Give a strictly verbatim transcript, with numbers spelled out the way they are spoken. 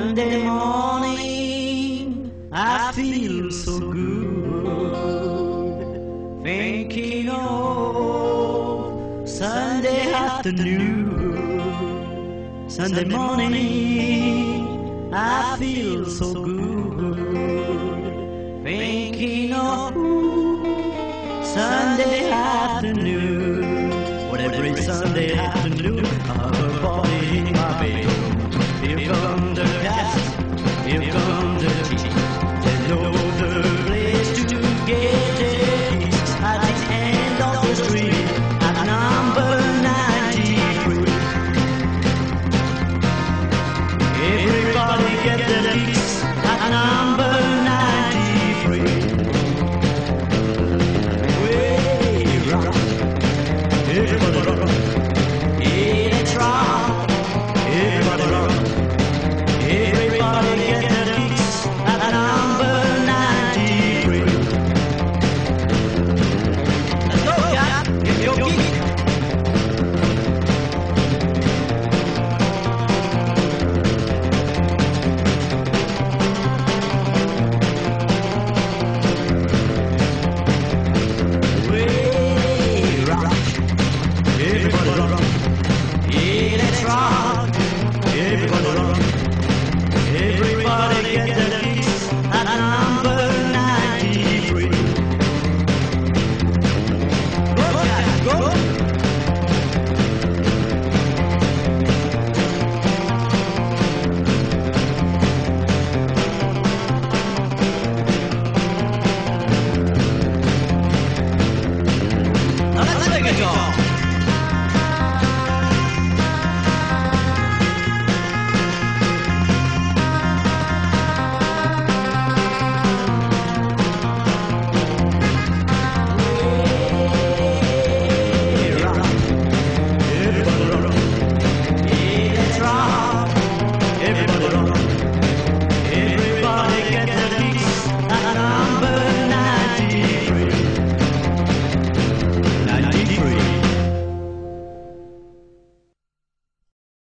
Sunday morning, I feel so good, thinking of Sunday afternoon. Sunday morning, I feel so good, thinking of Sunday afternoon. What every Sunday afternoon, I have a party in my bedroom. Here come the cats, here come the chicks. They know the place to get it. At the end of the street, at number ninety-three. Everybody get their kicks at number ninety-three. Way rock, everybody rock.